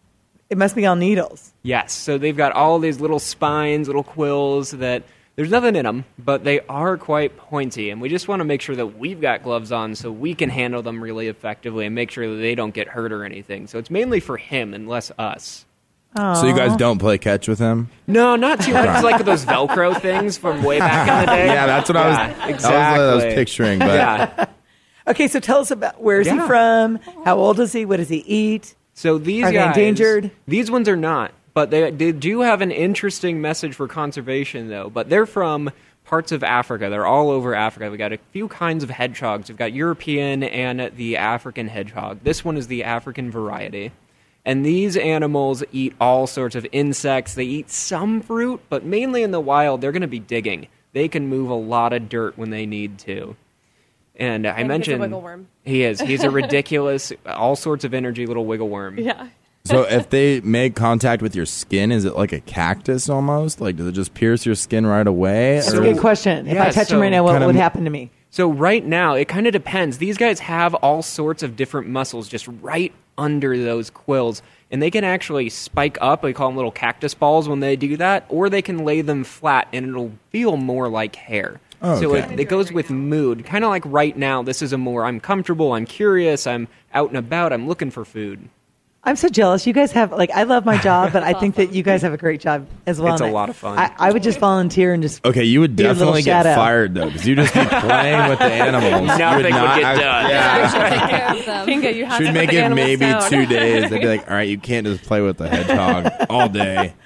it must be on needles. Yes, so they've got all these little spines, little quills that there's nothing in them, but they are quite pointy, and we just want to make sure that we've got gloves on so we can handle them really effectively and make sure that they don't get hurt or anything. So it's mainly for him and less us. So you guys don't play catch with him? No, not too much. It's like those Velcro things from way back in the day. Yeah, that's what I was. Yeah, That was exactly. what I was picturing. But Yeah. Okay, so tell us about where is he Yeah. from? How old is he? What does he eat? So these Are they guys, endangered? These ones are not, but they, they do have an interesting message for conservation, though. But they're from parts of Africa. They're all over Africa. We've got a few kinds of hedgehogs. We've got European and the African hedgehog. This one is the African variety. And these animals eat all sorts of insects. They eat some fruit, but mainly in the wild, they're going to be digging. They can move a lot of dirt when they need to. And I And he's a mentioned wiggle worm. he is. He's a ridiculous, all sorts of energy little wiggle worm. Yeah. so if they make contact with your skin, is it like a cactus almost? Like, does it just pierce your skin right away? That's a Or- good question. If Yeah, I touch so him right now, what kind of- would happen to me? So right now, it kind of depends. These guys have all sorts of different muscles just right under those quills, and they can actually spike up. We call them little cactus balls when they do that, or they can lay them flat, and it'll feel more like hair. Oh, So okay. it, it goes with mood. Kind of like right now, this is a more, I'm comfortable, I'm curious, I'm out and about, I'm looking for food. I'm so jealous. You guys have, like, I love my job, but I think that you guys have a great job as well. It's a And I- lot of fun. I, I would just volunteer and just. Okay, you would Be a little definitely get shadow. fired though, because you just be playing with the animals. You Nothing would not get act- done. Yeah. Take care of them. Kinga, you have She'd to make put the it animals maybe down. two days. They'd be like, "All right, you can't just play with the hedgehog all day."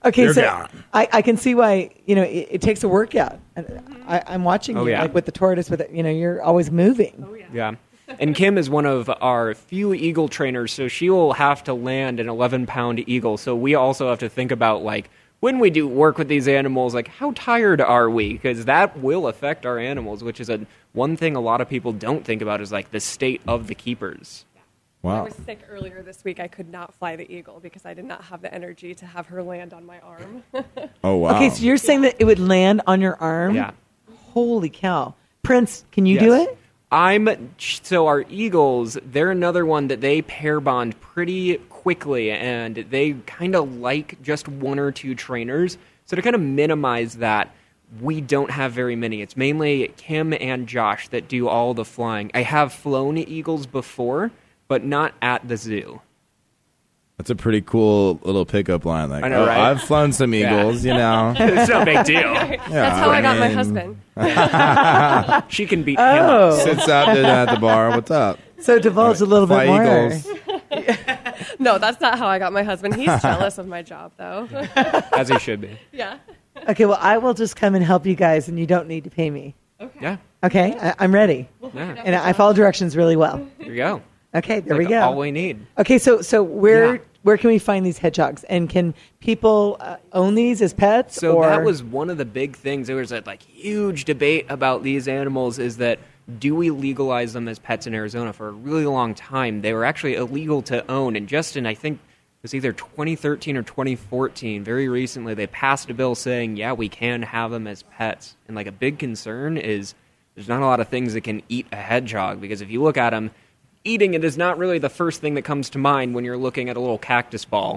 Okay, You're so gone. I, I can see why, you know, it, it takes a workout. And I, I'm watching Oh, you, yeah. like with the tortoise, with it, you know, you're always moving. Oh, Yeah. And Kim is one of our few eagle trainers, so she will have to land an eleven-pound eagle. So we also have to think about, like, when we do work with these animals, like, how tired are we? Because that will affect our animals, which is a one thing a lot of people don't think about is, like, the state of the keepers. I Wow. was sick earlier this week. I could not fly the eagle because I did not have the energy to have her land on my arm. Oh, wow. Okay, so you're saying that it would land on your arm? Yeah. Holy cow. Prince, can you do Yes. it? I'm so our eagles, they're another one that they pair bond pretty quickly, and they kind of like just one or two trainers. So to kind of minimize that, we don't have very many. It's mainly Kim and Josh that do all the flying. I have flown eagles before, but not at the zoo. That's a pretty cool little pickup line. Like, I know, oh, right? I've flown some Yeah. eagles, you know. It's no big deal. That's how I, got my mean- husband. She can beat Oh. him. Sits out there at the bar. What's up? So divulge a little Fly bit more. eagles. No, that's not how I got my husband. He's jealous of my job, though. As he should be. Yeah. Okay, well, I will just come and help you guys, and you don't need to pay me. Yeah. Okay, I, I'm ready. Yeah. And I follow directions really well. There you go. Okay, there Like we go. all we need. Okay, so so where Yeah. where can we find these hedgehogs? And can people uh, own these as pets? So or? that was one of the big things. There was a like huge debate about these animals. Is that do we legalize them as pets in Arizona? For a really long time, they were actually illegal to own. And just in I think it was either twenty thirteen or twenty fourteen, very recently, they passed a bill saying, yeah, we can have them as pets. And like a big concern is there's not a lot of things that can eat a hedgehog because if you look at them, eating it is not really the first thing that comes to mind when you're looking at a little cactus ball.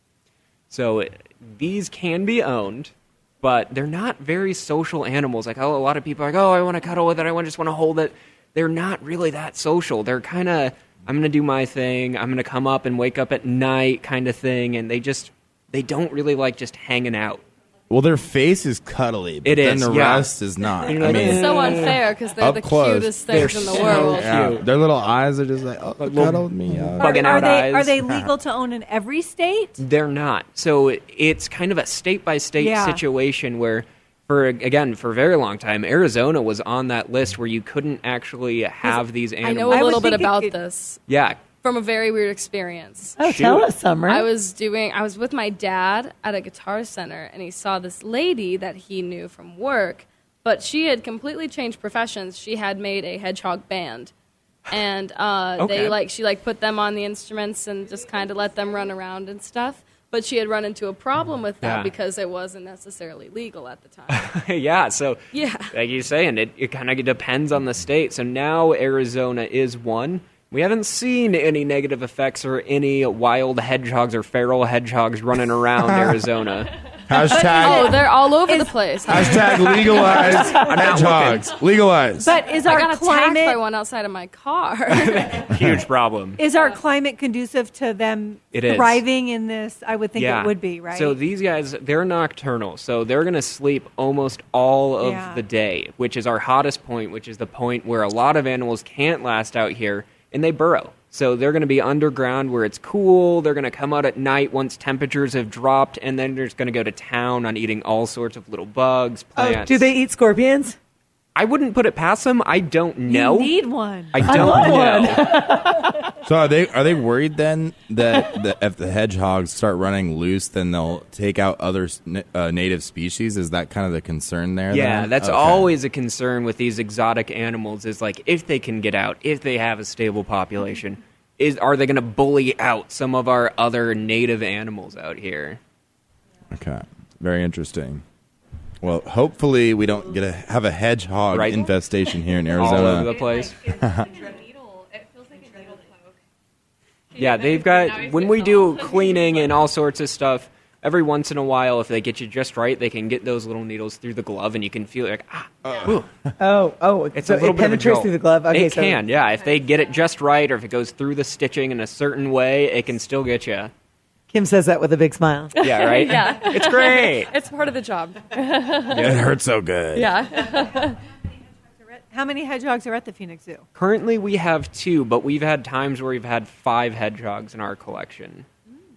So these can be owned, but they're not very social animals. Like oh, a lot of people are like, oh, I want to cuddle with it. I want- just want to hold it. They're not really that social. They're kind of, I'm going to do my thing. I'm going to come up and wake up at night kind of thing. And they just, they don't really like just hanging out. Well, their face is cuddly, but It then is, the yeah. rest is not. And you're I like, mean, It's so unfair because they're Up the close. cutest things in the so world. yeah, cute. their little eyes are just like, oh, little cuddle me up. Are, Bugging are out they eyes. are they legal to own in every state? They're not. So it's kind of a state by state Yeah. situation where, for again, for a very long time, Arizona was on that list where you couldn't actually have these I animals. know a I would little bit think it about could- this Yeah. from a very weird experience. Oh, Shoot. tell us, Summer. I was doing I was with my dad at a guitar center and he saw this lady that he knew from work, but she had completely changed professions. She had made a hedgehog band. And uh, Okay. they like she like put them on the instruments and just kind of let them run around and stuff. But she had run into a problem with that Yeah. because it wasn't necessarily legal at the time. yeah. So, Yeah. like you're saying, it, it kind of depends on the state. So now Arizona is one. We haven't seen any negative effects or any wild hedgehogs or feral hedgehogs running around Arizona. Hashtag, Oh, they're all over the place. hashtag legalize hedgehogs. Legalize. But is I our got attacked by climate one outside of my car. Huge problem. is our climate conducive to them It is. thriving in this? I would think it would be, right? So these guys, they're nocturnal. So they're going to sleep almost all of Yeah. the day, which is our hottest point, which is the point where a lot of animals can't last out here, and they burrow. So they're going to be underground where it's cool. They're going to come out at night once temperatures have dropped, and then they're just going to go to town on eating all sorts of little bugs, plants. oh, do they eat scorpions? I wouldn't put it past them. I don't know. You need one. I don't want know. So are they are they worried then that the, if the hedgehogs start running loose, then they'll take out other s- na- uh, native species? Is that kind of the concern there? Yeah, then? that's Okay. always a concern with these exotic animals is like if they can get out, if they have a stable population, is are they going to bully out some of our other native animals out here? Okay, very interesting. Well, hopefully we don't get a have a hedgehog Right. infestation here in All over Arizona. the place. Yeah, they've got when we do cleaning and all sorts of stuff. Every once in a while, if they get you just right, they can get those little needles through the glove, and you can feel like ah, whew. Oh, oh, It's so a little it bit of a penetrates jolt. through the glove. Okay, it so can, yeah. If they get it just right, or if it goes through the stitching in a certain way, it can still get you. Kim says that with a big smile. Yeah, right. Yeah. It's great. It's part of the job. It hurts so good. Yeah. How many hedgehogs are at the Phoenix Zoo? Currently, we have two, but we've had times where we've had five hedgehogs in our collection.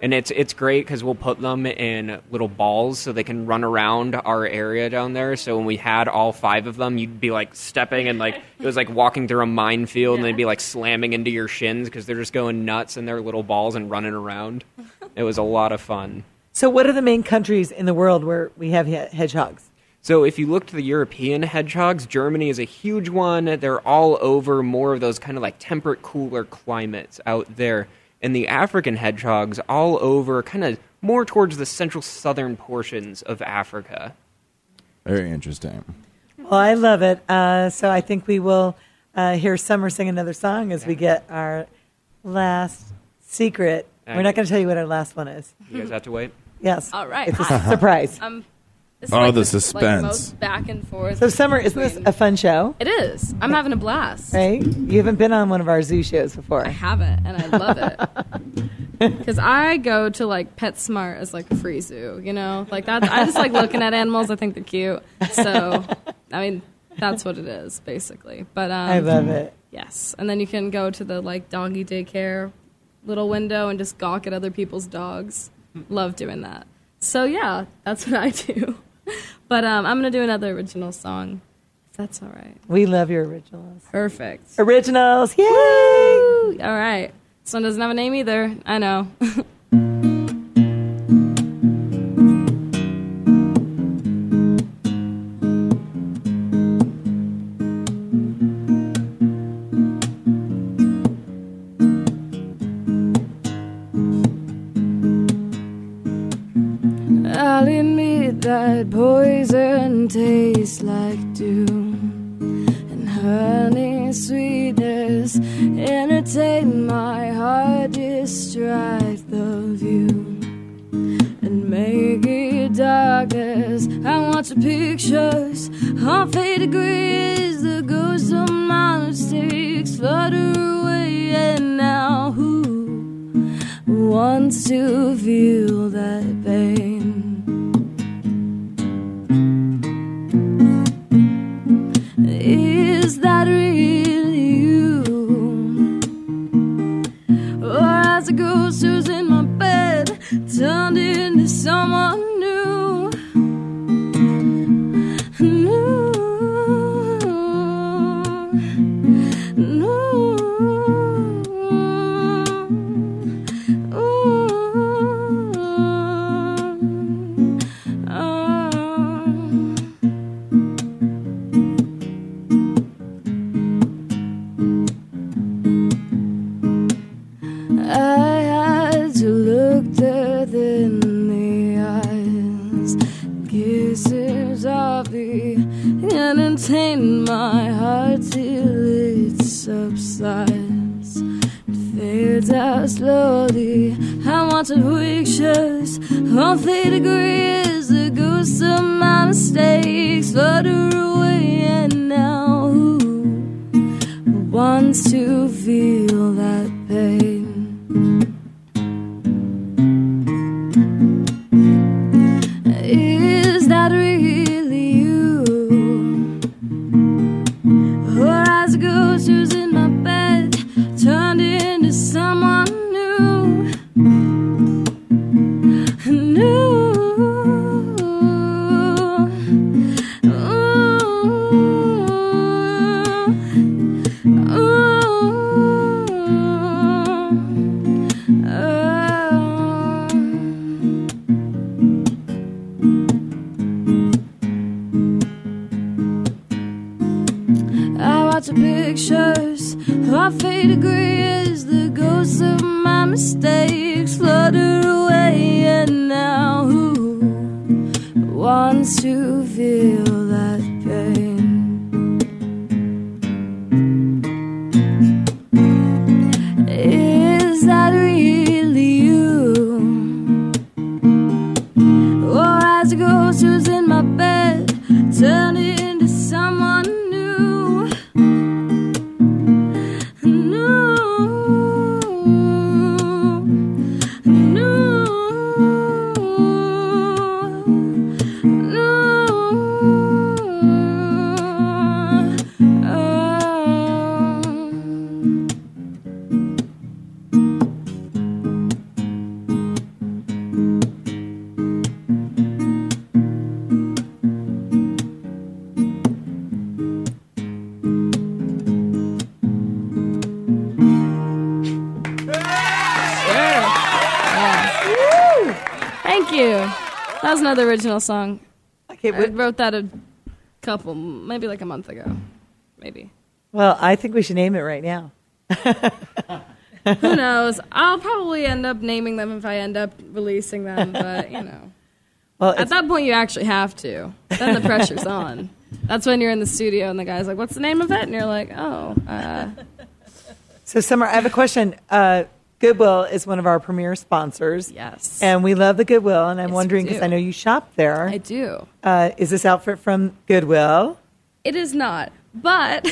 And it's it's great because we'll put them in little balls so they can run around our area down there. So when we had all five of them, you'd be like stepping and like it was like walking through a minefield, yeah. and they'd be like slamming into your shins because they're just going nuts in their little balls and running around. It was a lot of fun. So what are the main countries in the world where we have he- hedgehogs? So if you look to the European hedgehogs, Germany is a huge one. They're all over more of those kind of like temperate, cooler climates out there. And the African hedgehogs all over kind of more towards the central southern portions of Africa. Very interesting. Well, I love it. Uh, so I think we will uh, hear Summer sing another song as we get our last secret. We're not going to tell you what our last one is. You guys have to wait? Yes. All right. It's a surprise. Um, this is Oh, like the Like suspense. most back and forth. So, Summer, isn't this a fun show? It is. I'm having a blast. Right? You haven't been on one of our zoo shows before. I haven't, and I love it. Because I go to like PetSmart as like a free zoo, you know, like that's I just like looking at animals. I think they're cute. So, I mean, that's what it is basically. But um, I love it. Yes, and then you can go to the like doggy daycare little window and just gawk at other people's dogs. Love doing that. So yeah, that's what I do. But um, I'm gonna do another original song, if that's all right. We love your originals. Perfect. Originals, yay! Woo! All right. This one doesn't have a name either. I know. I'll admit that poison tastes like dew, and honey sweetness entertain my heart, distract the view, and make it darkness. I want your pictures on faded grids, the ghosts of my mistakes flutter away, and now who wants to feel that pain? Is that really you? Or has a ghost who's in my bed turned into someone new? New, new. I had to look death in the eyes, kisses softly, and entertain my heart till it subsides. It fades out slowly. I want to pictures on faded grids, the ghosts of my mistakes flutter away, and now who wants to feel that pain? Is that really you? Or has a ghost who's in my bed turned into someone new? New. Pictures of faded grids, the ghosts of my mistakes flutter away, and now who wants to feel that pain? Is that really you? Or has a ghost who's in my bed turned into someone new? No. you. That was another original song. Okay, I what- wrote that a couple, maybe like a month ago. Maybe. Well, I think we should name it right now. Who knows? I'll probably end up naming them if I end up releasing them, but, you know. Well, At it's, that point, you actually have to. Then the pressure's on. That's when you're in the studio and the guy's like, what's the name of it? And you're like, oh, uh, so Summer, I have a question. Uh, Goodwill is one of our premier sponsors. yes. And we love the Goodwill, and I'm Yes, we wondering, because do. I know you shop there, I do. uh, is this outfit from Goodwill? It is not, but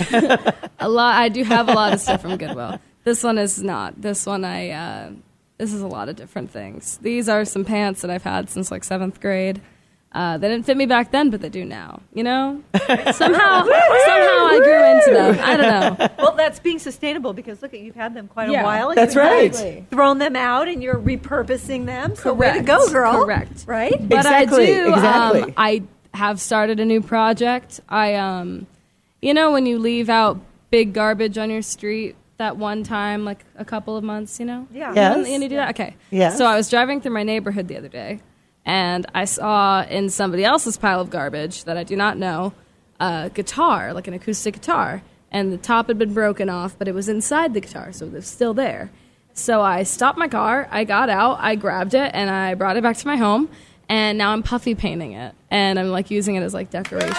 a lot. I do have a lot of stuff from Goodwill. This one is not. This one, I. Uh, this is a lot of different things. These are some pants that I've had since like seventh grade. Uh, they didn't fit me back then, but they do now. You know, somehow, somehow I grew into them. I don't know. Well, that's being sustainable because look at you've had them quite Yeah, a while. and that's you've right. actually thrown them out and you're repurposing them. So way to Correct. go, girl. Correct. Right? But Exactly, I do. exactly. Um, I have started a new project. I, um, you know, when you leave out big garbage on your street that one time, like a couple of months, you know. Yeah. Yes. You know, you do that. Okay. Yes. So I was driving through my neighborhood the other day, and I saw in somebody else's pile of garbage that I do not know a guitar, like an acoustic guitar, and the top had been broken off, but it was inside the guitar, so it was still there. So I stopped my car, I got out, I grabbed it, and I brought it back to my home, and now I'm puffy painting it, and I'm like using it as like decoration.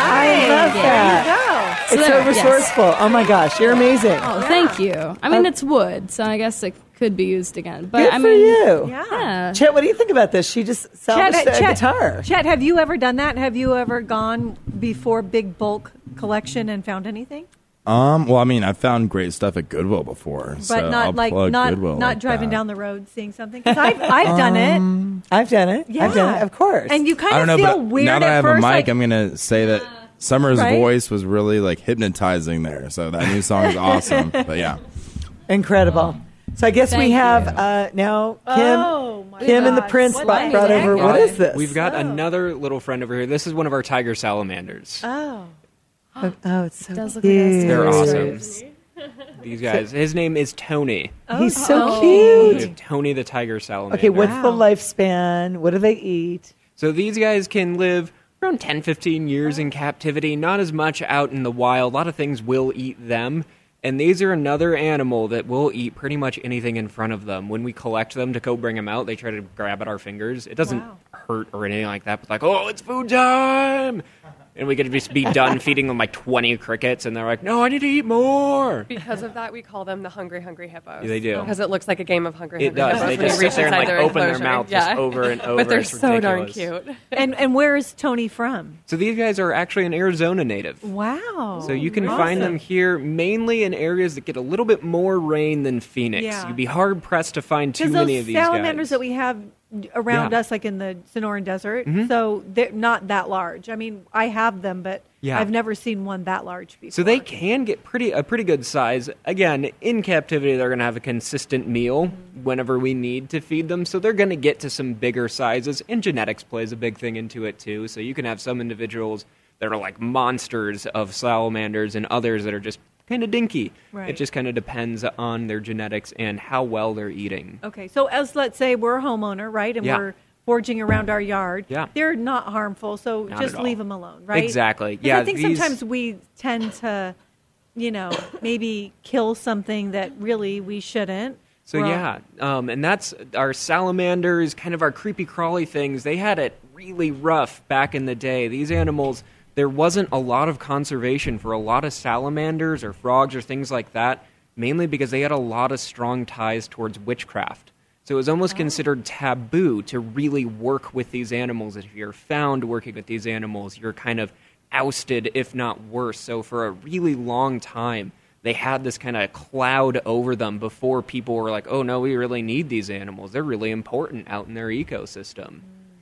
I love that. There you It's there, so yes. resourceful. Oh my gosh, you're amazing. Oh, thank you. I mean, Uh, it's wood, so I guess it could be used again. But Good I for mean, you. go. Yeah. yeah. Chet, what do you think about this? She just salvaged a guitar. Chet, have you ever done that? Have you ever gone before big bulk collection and found anything? Um, well, I mean, I've found great stuff at Goodwill before, But so not I'll like plug not Goodwill not like driving that. down the road seeing something. 'Cause I've I've done it. I've done it. Yeah. I've done it, of course. And you kind I of don't know, feel but weird now that at I have first. a mic, like, I'm gonna say that Summer's Right? voice was really like hypnotizing there. So that new song is awesome. But yeah, Incredible. So I guess we Thank have you. uh, now Kim. Oh, my Kim and the gosh. Prince What brought is brought that over. guy? What is this? We've got another little friend over here. This is one of our tiger salamanders. oh. Oh, oh, it's so Does look like it has cute. They're tiger awesome. stripes. These guys. His name is Tony. He's so Oh. cute. Tony the tiger salamander. Okay, what's the Wow. lifespan? What do they eat? So these guys can live around ten, fifteen years in captivity, not as much out in the wild. A lot of things will eat them. And these are another animal that will eat pretty much anything in front of them. When we collect them to go bring them out, they try to grab at our fingers. It doesn't Wow. hurt or anything like that, but like, oh, it's food time! And we could just be done feeding them like twenty crickets, and they're like, no, I need to eat more! Because of that, we call them the hungry, hungry hippos. Yeah, they do. Because it looks like a game of hungry, It hungry does. hippos They when just you sit there reach and like inside open their enclosure. mouth yeah. just over and over. But they're It's so darn ridiculous. cute. And and where is Tony from? So these guys are actually an Arizona native. Wow. So you can find them here mainly in areas that get a little bit more rain than Phoenix. Yeah. You'd be hard pressed to find too Because many those of these salamanders guys. that we have around Yeah. us, like in the Sonoran Desert, Mhm. so they're not that large. I mean, I have them, but Yeah. I've never seen one that large before. So they can get pretty a pretty good size. Again, in captivity, they're going to have a consistent meal whenever we need to feed them. So they're going to get to some bigger sizes, and genetics plays a big thing into it too. So you can have some individuals that are like monsters of salamanders, and others that are just kind of dinky. Right. It just kind of depends on their genetics and how well they're eating. Okay, so as let's say we're a homeowner, right, and Yeah. we're foraging around our yard. Yeah. They're not harmful, so Not just at all. leave them alone, right? Exactly. 'Cause Yeah, I think these- sometimes we tend to, you know, maybe kill something that really we shouldn't. So We're all- yeah, um, and that's our salamanders, kind of our creepy crawly things. They had it really rough back in the day. These animals, there wasn't a lot of conservation for a lot of salamanders or frogs or things like that, mainly because they had a lot of strong ties towards witchcraft. So it was almost considered taboo to really work with these animals. If you're found working with these animals, you're kind of ousted, if not worse. So for a really long time, they had this kind of cloud over them before people were like, oh, no, we really need these animals. They're really important out in their ecosystem.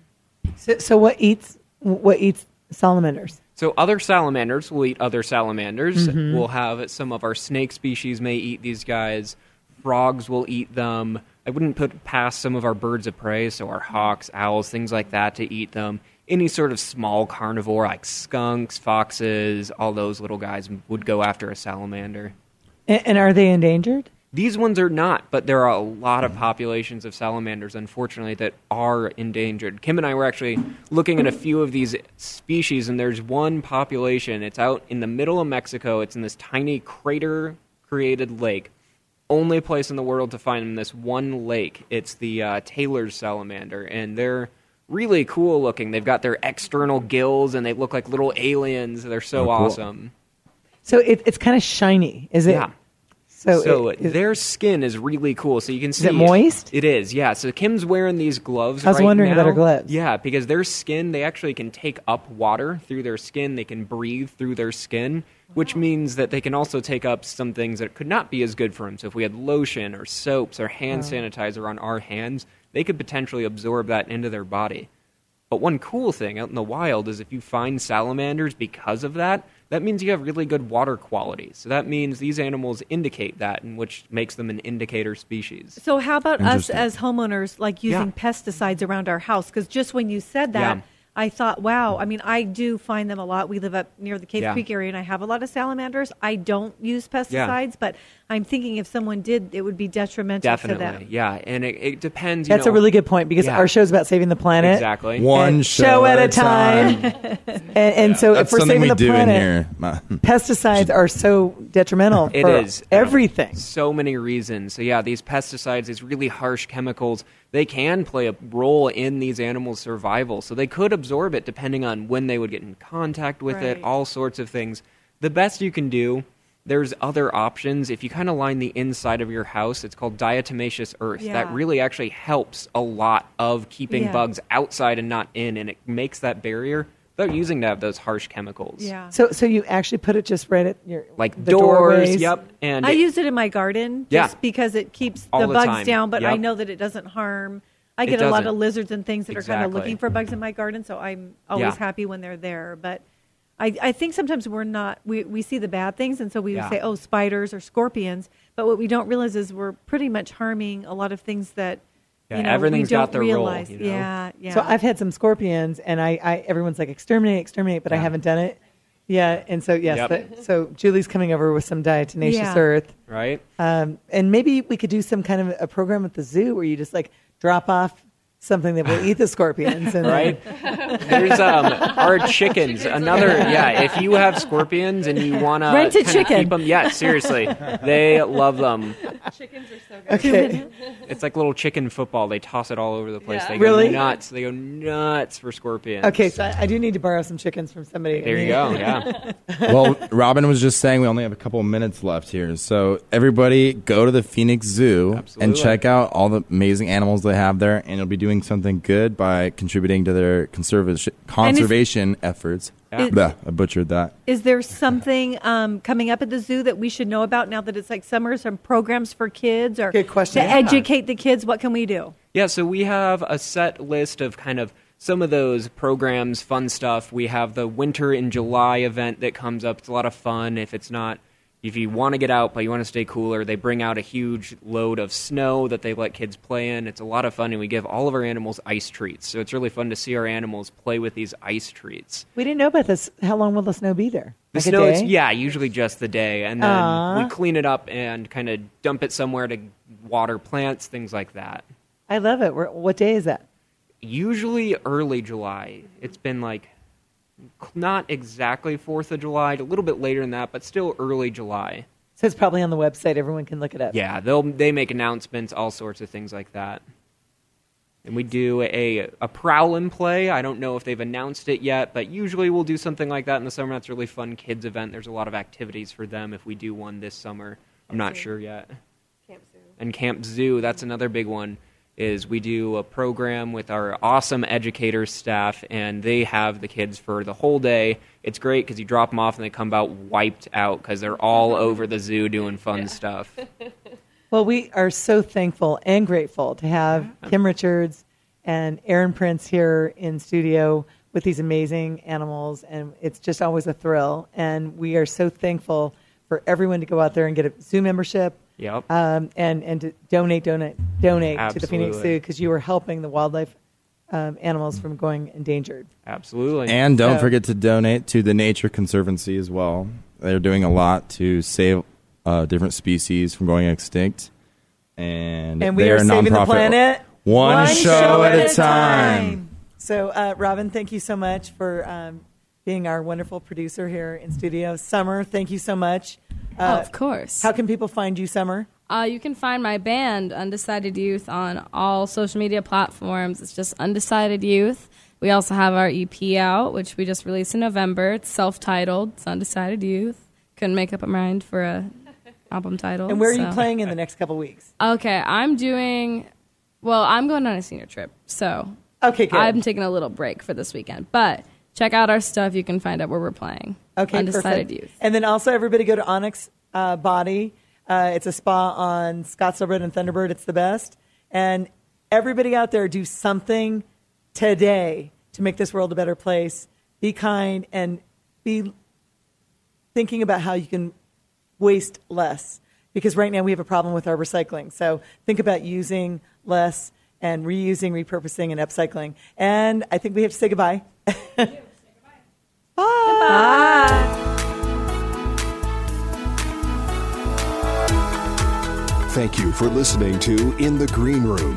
So, so what eats what eats salamanders? So other salamanders will eat other salamanders. Mhm. We'll have some of our snake species may eat these guys. Frogs will eat them. I wouldn't put past some of our birds of prey, so our hawks, owls, things like that, to eat them. Any sort of small carnivore like skunks, foxes, all those little guys would go after a salamander. And, and are they endangered? These ones are not, but there are a lot of populations of salamanders, unfortunately, that are endangered. Kim and I were actually looking at a few of these species, and there's one population. It's out in the middle of Mexico. It's in this tiny crater-created lake. Only place in the world to find them in this one lake. It's the uh, Taylor's salamander, and they're really cool looking. They've got their external gills, and they look like little aliens. They're so Oh, cool. awesome. So it, it's kind of shiny, is it? Yeah. So, So it, it- their skin is really cool. So you can see it moist? It is, yeah. So Kim's wearing these gloves. I was right wondering now. about her gloves. Yeah, because their skin, they actually can take up water through their skin. They can breathe through their skin, which means that they can also take up some things that could not be as good for them. So if we had lotion or soaps or hand sanitizer on our hands, they could potentially absorb that into their body. But one cool thing out in the wild is if you find salamanders because of that, that means you have really good water quality. So that means these animals indicate that, and which makes them an indicator species. So how about us Interesting. as homeowners, like using Yeah. pesticides around our house? Because just when you said that, Yeah. I thought, wow. I mean, I do find them a lot. We live up near the Cave Yeah. Creek area, and I have a lot of salamanders. I don't use pesticides, but I'm thinking if someone did, it would be detrimental to them. Definitely, yeah. And it, it depends. You that's know, a really good point because Yeah. our show's about saving the planet. Exactly. One And show, show at a time. and and so That's if we're something saving we the do planet, in here. Ma- pesticides are so detrimental It for is. everything. So many reasons. So yeah, these pesticides, these really harsh chemicals, they can play a role in these animals' survival. So they could absorb it depending on when they would get in contact with it, Right. all sorts of things. The best you can do, there's other options. If you kind of line the inside of your house, it's called diatomaceous earth. Yeah. That really actually helps a lot of keeping Yeah. bugs outside and not in, and it makes that barrier without using to have those harsh chemicals. Yeah. So so you actually put it just right at your Like the doors, doorways. yep. And I it- use it in my garden Yeah. just because it keeps All the the bugs time. down, but I Yep. know that it doesn't harm. I It get a lot of doesn't. lizards and things that are kind of Exactly. looking for bugs in my garden, so I'm always Yeah. happy when they're there. But I, I think sometimes we're not, we, we see the bad things, and so we Yeah. say, oh, spiders or scorpions. But what we don't realize is we're pretty much harming a lot of things that, Yeah, you know, everything's we don't got their role, realize. you know? Yeah, yeah. So I've had some scorpions, and I, I everyone's like exterminate, exterminate, but I Yeah. haven't done it. Yeah, and so yes, Yep. the, so Julie's coming over with some diatomaceous Yeah. earth, right? um, and maybe we could do some kind of a program at the zoo where you just like drop off something that will eat the scorpions, and Right? There's um our chickens. Another yeah. If you have scorpions and you wanna Rent a kinda chicken. keep them, yeah, seriously, they love them. Chickens are so good. okay, It's like little chicken football. They toss it all over the place. Yeah. They go Really? nuts. They go nuts for scorpions. okay. So I, I do need to borrow some chickens from somebody. There you go. Yeah. Well, Robin was just saying we only have a couple of minutes left here. So everybody go to the Phoenix Zoo and Absolutely. check out all the amazing animals they have there, and you'll be doing something good by contributing to their conservation conservation efforts. Yeah. Blah, I butchered that. Is there something um, coming up at the zoo that we should know about now that it's like summer? Some programs for kids, or Good question. to Yeah. educate the kids? What can we do? Yeah, so we have a set list of kind of some of those programs, fun stuff. We have the Winter in July event that comes up. It's a lot of fun. If it's not, if you want to get out but you want to stay cooler, they bring out a huge load of snow that they let kids play in. It's a lot of fun, and we give all of our animals ice treats. So it's really fun to see our animals play with these ice treats. We didn't know about this. How long will the snow be there? The Like snow, a it's, day? yeah, usually just the day, and then Aw. we clean it up and kind of dump it somewhere to water plants, things like that. I love it. We're, what day is that? Usually early July. It's been like not exactly fourth of July, a little bit later than that, but still early July. So it's probably on the website. Everyone can look it up. Yeah, they'll they make announcements, all sorts of things like that. And we do a a prowl and play. I don't know if they've announced it yet, but usually we'll do something like that in the summer. That's a really fun kids event. There's a lot of activities for them if we do one this summer. I'm not sure yet. Camp Zoo. And Camp Zoo, that's another big one, is we do a program with our awesome educators staff, and they have the kids for the whole day. It's great because you drop them off and they come out wiped out because they're all over the zoo doing fun stuff. Well, we are so thankful and grateful to have Kim Richards and Aaron Prince here in studio with these amazing animals, and it's just always a thrill. And we are so thankful for everyone to go out there and get a zoo membership, Yep. um, and and to donate, donate, donate to the Phoenix Absolutely. Zoo, because you are helping the wildlife um, animals from going endangered. Absolutely. And don't So- forget to donate to the Nature Conservancy as well. They're doing a lot to save uh, different species from going extinct. And, and we they are, are saving nonprofit. the planet One, one show, show at, at a time. time. So, uh, Robin, thank you so much for um, being our wonderful producer here in studio. Summer, thank you so much. Uh, oh, of course. How can people find you, Summer? Uh, you can find my band, Undecided Youth, on all social media platforms. It's just Undecided Youth. We also have our E P out, which we just released in November. It's self-titled. It's Undecided Youth. Couldn't make up a mind for a album title. And where are so. you playing in the next couple weeks? Okay, I'm doing... Well, I'm going on a senior trip, so... Okay, good. I'm taking a little break for this weekend. But check out our stuff. You can find out where we're playing. Okay, Undecided perfect. Youth. And then also, everybody go to Onyx uh, Body. Uh, it's a spa on Scottsdale Road and Thunderbird. It's the best. And everybody out there, do something today to make this world a better place. Be kind and be thinking about how you can waste less. Because right now we have a problem with our recycling. So think about using less and reusing, repurposing, and upcycling. And I think we have to say goodbye. Bye. Bye. Thank you for listening to In the Green Room.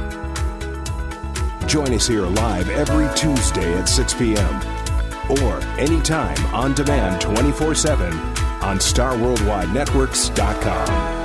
Join us here live every Tuesday at six p.m. or anytime on demand twenty-four seven on Star Worldwide Networks dot com.